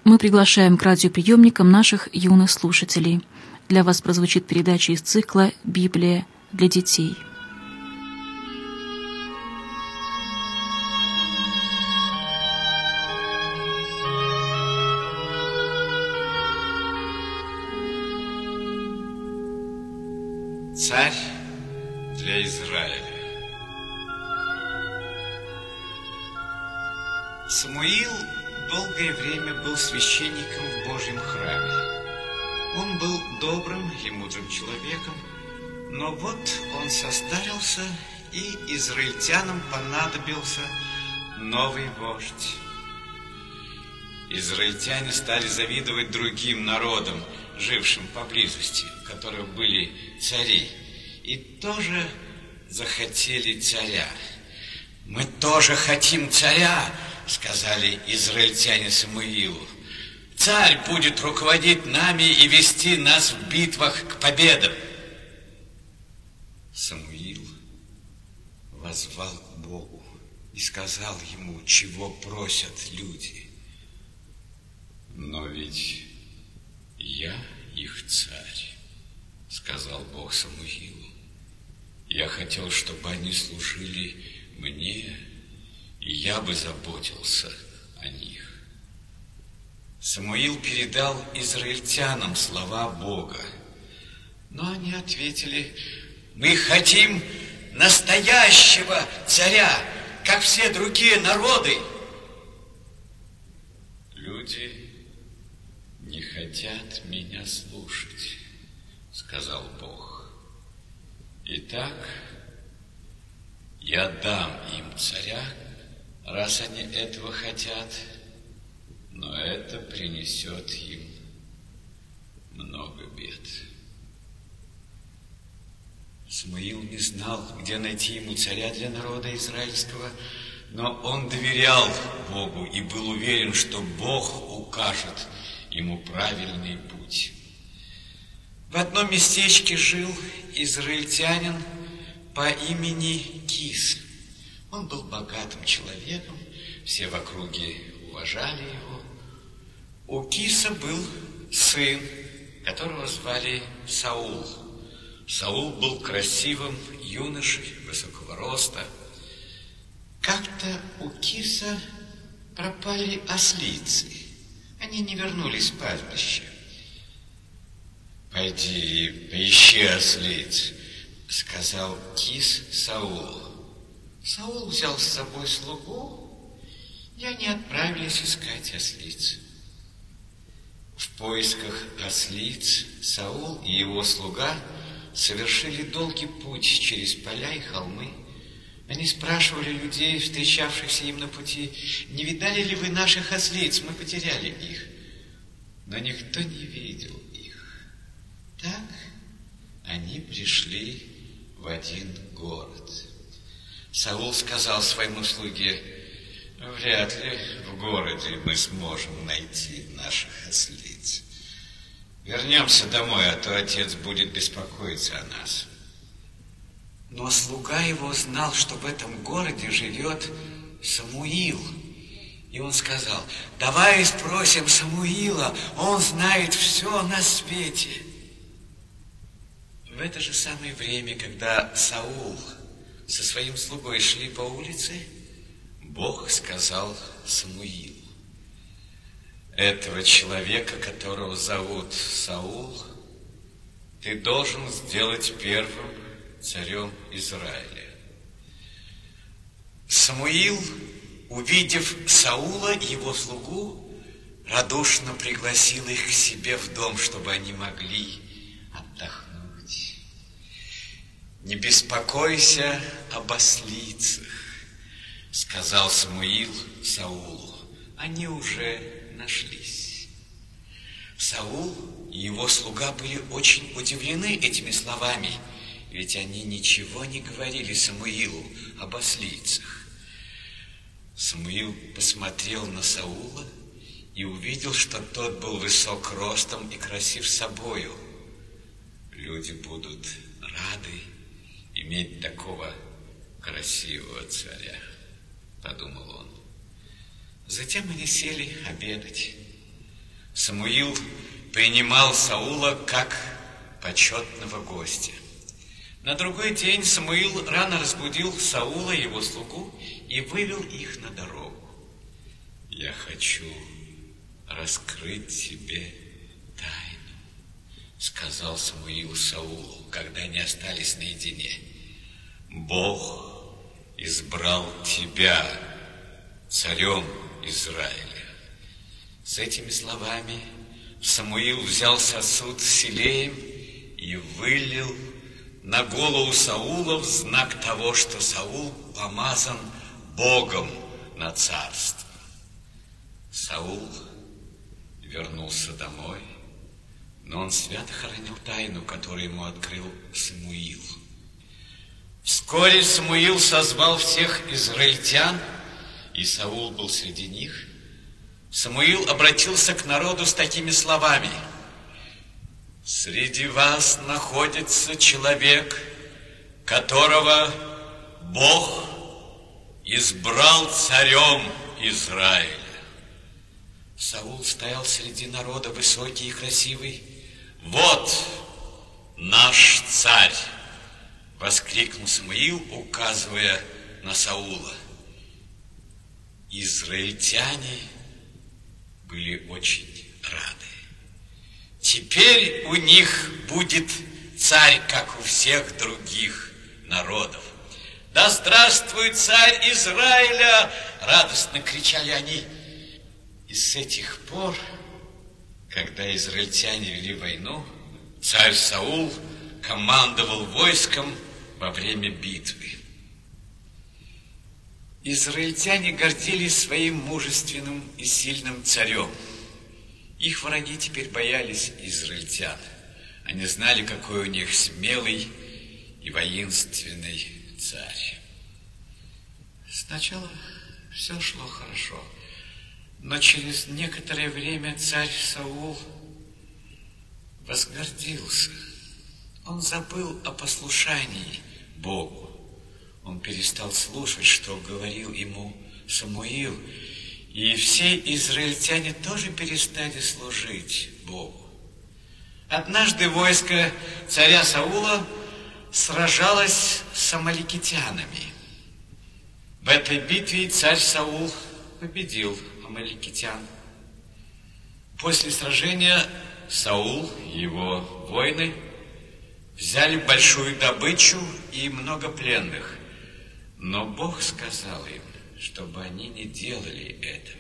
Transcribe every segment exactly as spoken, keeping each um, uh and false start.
Мы приглашаем к радиоприемникам наших юных слушателей. Для вас прозвучит передача из цикла «Библия для детей». Царь для Израиля. Самуил долгое время был священником в Божьем храме. Он был добрым и мудрым человеком, но вот он состарился, и израильтянам понадобился новый вождь. Израильтяне стали завидовать другим народам, жившим поблизости, у которых были цари, и тоже захотели царя. «Мы тоже хотим царя», — сказали израильтяне Самуилу. «Царь будет руководить нами и вести нас в битвах к победам». Самуил воззвал к Богу и сказал ему, чего просят люди. «Но ведь я их царь», — сказал Бог Самуилу. «Я хотел, чтобы они служили мне, и я бы заботился о них». Самуил передал израильтянам слова Бога, но они ответили: «Мы хотим настоящего царя, как все другие народы». «Люди не хотят меня слушать», — сказал Бог. «Итак, я дам им царя, раз они этого хотят, но это принесет им много бед». Самуил не знал, где найти ему царя для народа израильского, но он доверял Богу и был уверен, что Бог укажет ему правильный путь. В одном местечке жил израильтянин по имени Кис. Он был богатым человеком, все в округе уважали его. У Киса был сын, которого звали Саул. Саул был красивым юношей, высокого роста. Как-то у Киса пропали ослицы. Они не вернулись в пастбище. «Пойди, поищи ослиц», — сказал Кис Саулу. Саул взял с собой слугу, и они отправились искать ослиц. В поисках ослиц Саул и его слуга совершили долгий путь через поля и холмы. Они спрашивали людей, встречавшихся им на пути: «Не видали ли вы наших ослиц? Мы потеряли их». Но никто не видел их. Так они пришли в один город. Саул сказал своему слуге: «Вряд ли в городе мы сможем найти наших ослиц. Вернемся домой, а то отец будет беспокоиться о нас». Но слуга его знал, что в этом городе живет Самуил. И он сказал: «Давай спросим Самуила, он знает все на свете». В это же самое время, когда Саул со своим слугой шли по улице, Бог сказал Самуилу: «Этого человека, которого зовут Саул, ты должен сделать первым царем Израиля». Самуил, увидев Саула и его слугу, радушно пригласил их к себе в дом, чтобы они могли отдохнуть. «Не беспокойся об ослицах», — сказал Самуил Саулу. «Они уже нашлись». Саул и его слуга были очень удивлены этими словами, ведь они ничего не говорили Самуилу об ослицах. Самуил посмотрел на Саула и увидел, что тот был высок ростом и красив собою. Люди будут рады иметь такого красивого царя, подумал он. Затем они сели обедать. Самуил принимал Саула как почетного гостя. На другой день Самуил рано разбудил Саула и его слугу и вывел их на дорогу. «Я хочу раскрыть тебе тайну», — сказал Самуил Саулу, когда они остались наедине. «Бог избрал тебя царем Израиля». С этими словами Самуил взял сосуд с селеем и вылил на голову Саула в знак того, что Саул помазан Богом на царство. Саул вернулся домой, но он свято хранил тайну, которую ему открыл Самуил. Вскоре Самуил созвал всех израильтян, и Саул был среди них. Самуил обратился к народу с такими словами: «Среди вас находится человек, которого Бог избрал царем Израиля». Саул стоял среди народа, высокий и красивый. «Вот наш царь!» — воскликнул Самуил, указывая на Саула. Израильтяне были очень рады. Теперь у них будет царь, как у всех других народов. «Да здравствует царь Израиля!» — радостно кричали они. И с этих пор, когда израильтяне вели войну, царь Саул командовал войском во время битвы. Израильтяне гордились своим мужественным и сильным царем. Их враги теперь боялись израильтян. Они знали, какой у них смелый и воинственный царь. Сначала все шло хорошо, но через некоторое время царь Саул возгордился. Он забыл о послушании Богу. Он перестал слушать, что говорил ему Самуил, и все израильтяне тоже перестали служить Богу. Однажды войско царя Саула сражалось с амаликитянами. В этой битве царь Саул победил амаликитян. После сражения Саул и его воины взяли большую добычу и много пленных. Но Бог сказал им, чтобы они не делали этого.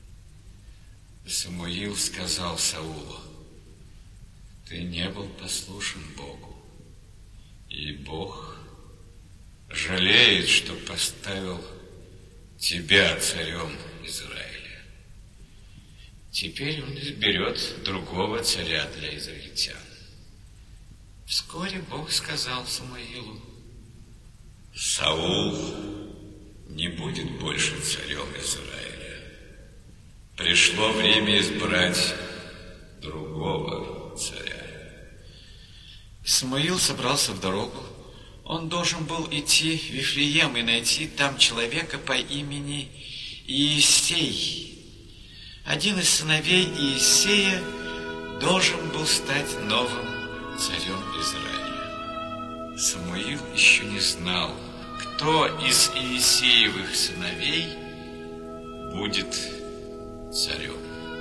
Самуил сказал Саулу: «Ты не был послушен Богу, и Бог жалеет, что поставил тебя царем Израиля. Теперь он изберет другого царя для израильтян». Вскоре Бог сказал Самуилу: «Саул не будет больше царем Израиля. Пришло время избрать другого царя». Самуил собрался в дорогу. Он должен был идти в Вифлеем и найти там человека по имени Иессей. Один из сыновей Иессея должен был стать новым царем Израиля. Самуил еще не знал, кто из Иессеевых сыновей будет царем.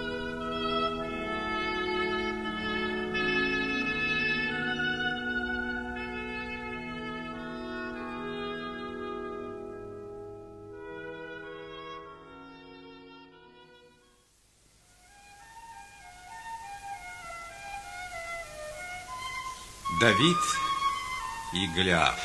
Давид и Голиаф.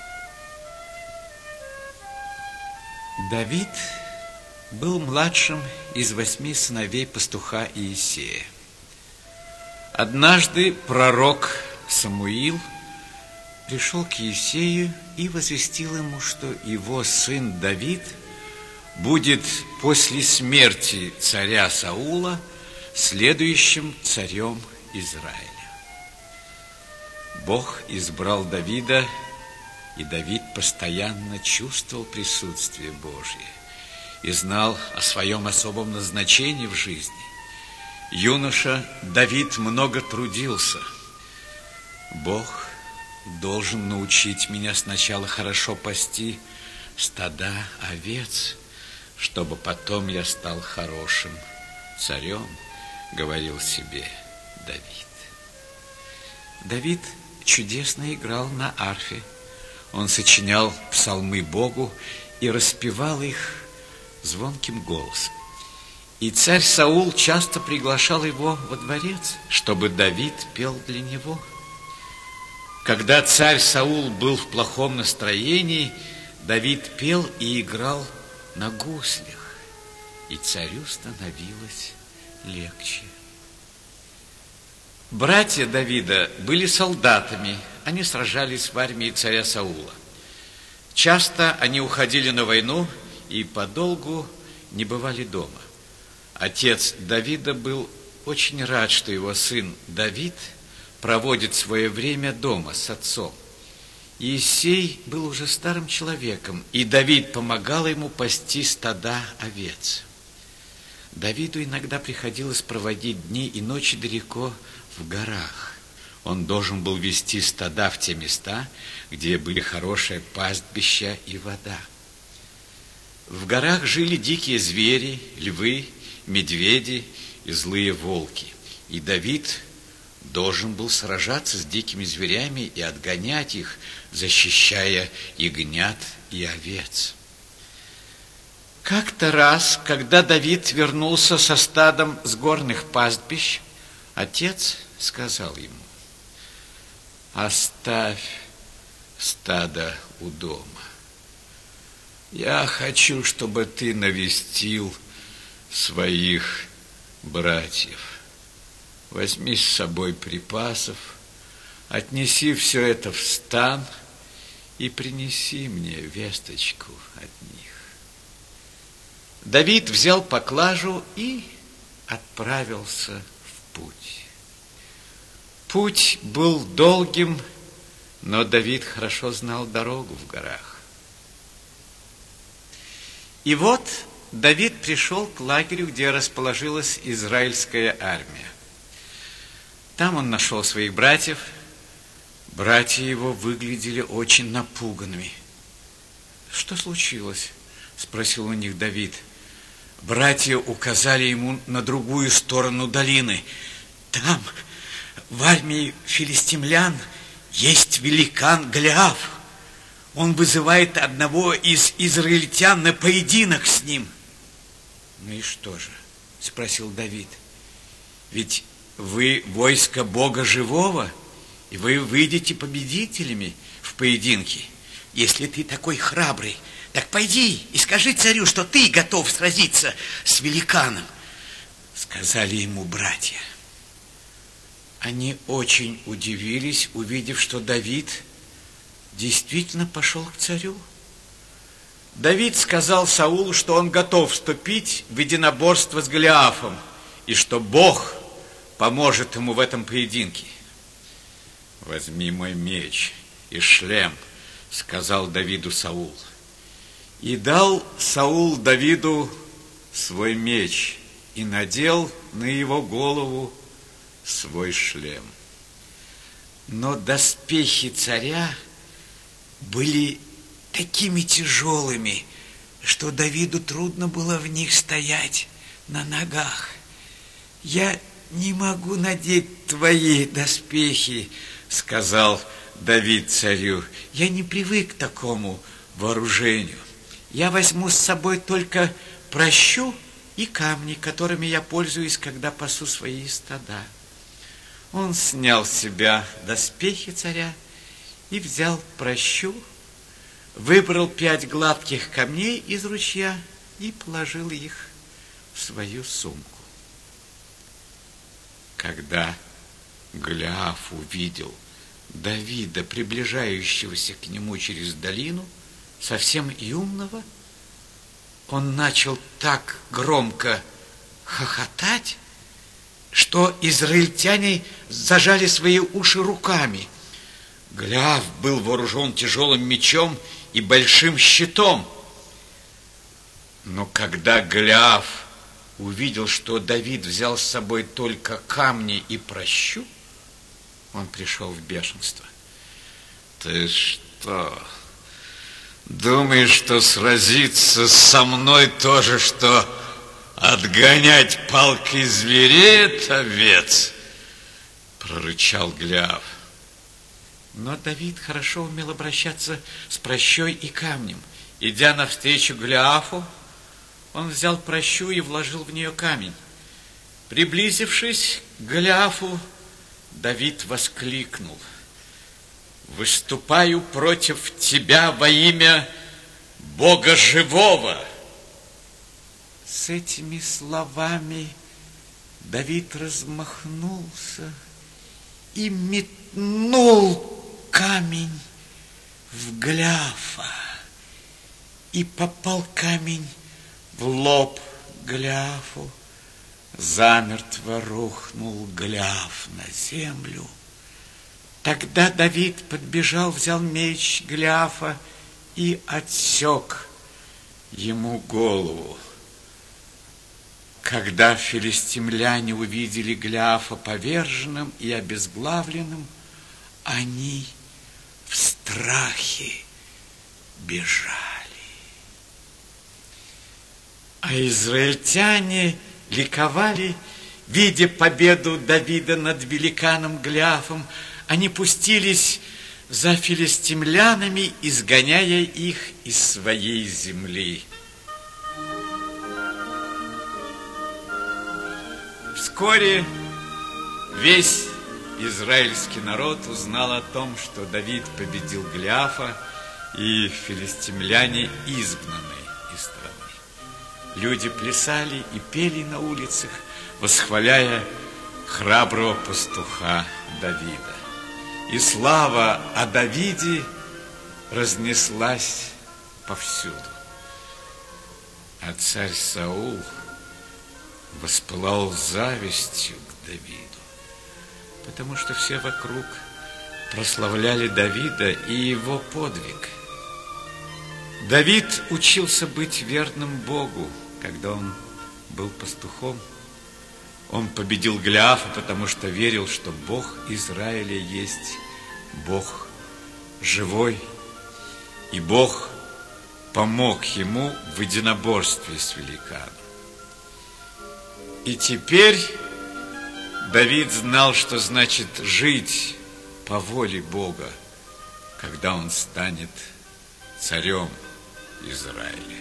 Давид был младшим из восьми сыновей пастуха Иессея. Однажды пророк Самуил пришел к Иессею и возвестил ему, что его сын Давид будет после смерти царя Саула следующим царем Израиля. Бог избрал Давида, и Давид постоянно чувствовал присутствие Божье и знал о своем особом назначении в жизни. Юноша Давид много трудился. Бог должен научить меня сначала хорошо пасти стада овец, чтобы потом я стал хорошим царем, говорил себе Давид. Давид чудесно играл на арфе. Он сочинял псалмы Богу и распевал их звонким голосом. И царь Саул часто приглашал его во дворец, чтобы Давид пел для него. Когда царь Саул был в плохом настроении, Давид пел и играл на гуслях, и царю становилось легче. Братья Давида были солдатами, они сражались в армии царя Саула. Часто они уходили на войну и подолгу не бывали дома. Отец Давида был очень рад, что его сын Давид проводит свое время дома с отцом. Иессей был уже старым человеком, и Давид помогал ему пасти стада овец. Давиду иногда приходилось проводить дни и ночи далеко в горах. Он должен был вести стада в те места, где были хорошее пастбище и вода. В горах жили дикие звери, львы, медведи и злые волки. И Давид должен был сражаться с дикими зверями и отгонять их, защищая ягнят и овец. Как-то раз, когда Давид вернулся со стадом с горных пастбищ, отец сказал ему: «Оставь стадо у дома. Я хочу, чтобы ты навестил своих братьев. Возьми с собой припасов, отнеси все это в стан и принеси мне весточку от них». Давид взял поклажу и отправился в путь. Путь был долгим, но Давид хорошо знал дорогу в горах. И вот Давид пришел к лагерю, где расположилась израильская армия. Там он нашел своих братьев. Братья его выглядели очень напуганными. «Что случилось?» – спросил у них Давид. Братья указали ему на другую сторону долины. «Там, в армии филистимлян, есть великан Голиаф. Он вызывает одного из израильтян на поединок с ним». «Ну и что же?» – спросил Давид. «Ведь вы войско Бога живого, и вы выйдете победителями в поединке. Если ты такой храбрый, так пойди и скажи царю, что ты готов сразиться с великаном», — сказали ему братья. Они очень удивились, увидев, что Давид действительно пошел к царю. Давид сказал Саулу, что он готов вступить в единоборство с Голиафом, и что Бог поможет ему в этом поединке. «Возьми мой меч и шлем», — сказал Давиду Саул. И дал Саул Давиду свой меч и надел на его голову свой шлем. Но доспехи царя были такими тяжелыми, что Давиду трудно было в них стоять на ногах. «Я не могу надеть твои доспехи», — сказал Давид царю. «Я не привык к такому вооружению. Я возьму с собой только пращу и камни, которыми я пользуюсь, когда пасу свои стада». Он снял с себя доспехи царя и взял пращу, выбрал пять гладких камней из ручья и положил их в свою сумку. Когда Голиаф увидел Давида, приближающегося к нему через долину, совсем юного, он начал так громко хохотать, что израильтяне зажали свои уши руками. Голиаф был вооружен тяжелым мечом и большим щитом. Но когда Голиаф увидел, что Давид взял с собой только камни и прощу, он пришел в бешенство. Ты что, думаешь, что сразиться со мной то же, что отгонять палкой зверей от овец? Прорычал Голиаф. Но Давид хорошо умел обращаться с прощой и камнем. Идя навстречу Голиафу, он взял прощу и вложил в нее камень. Приблизившись к Голиафу, Давид воскликнул: «Выступаю против тебя во имя Бога живого!» С этими словами Давид размахнулся и метнул камень в Голиафа, и попал камень в лоб Голиафу. Замертво рухнул Голиаф на землю. Тогда Давид подбежал, взял меч Голиафа и отсек ему голову. Когда филистимляне увидели Голиафа поверженным и обезглавленным, они в страхе бежали. А израильтяне ликовали, видя победу Давида над великаном Голиафом. Они пустились за филистимлянами, изгоняя их из своей земли. Вскоре весь израильский народ узнал о том, что Давид победил Голиафа, и филистимляне изгнаны из страны. Люди плясали и пели на улицах, восхваляя храброго пастуха Давида. И слава о Давиде разнеслась повсюду. А царь Саул воспылал завистью к Давиду, потому что все вокруг прославляли Давида и его подвиг. Давид учился быть верным Богу, когда он был пастухом. Он победил Голиафа, потому что верил, что Бог Израиля есть Бог живой, и Бог помог ему в единоборстве с великаном. И теперь Давид знал, что значит жить по воле Бога, когда он станет царем Израиля.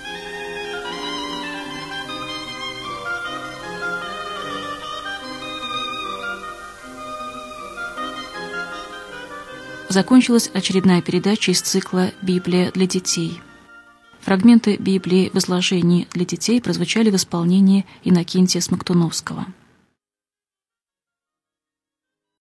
Закончилась очередная передача из цикла «Библия для детей». Фрагменты Библии в изложении для детей прозвучали в исполнении Иннокентия Смоктуновского.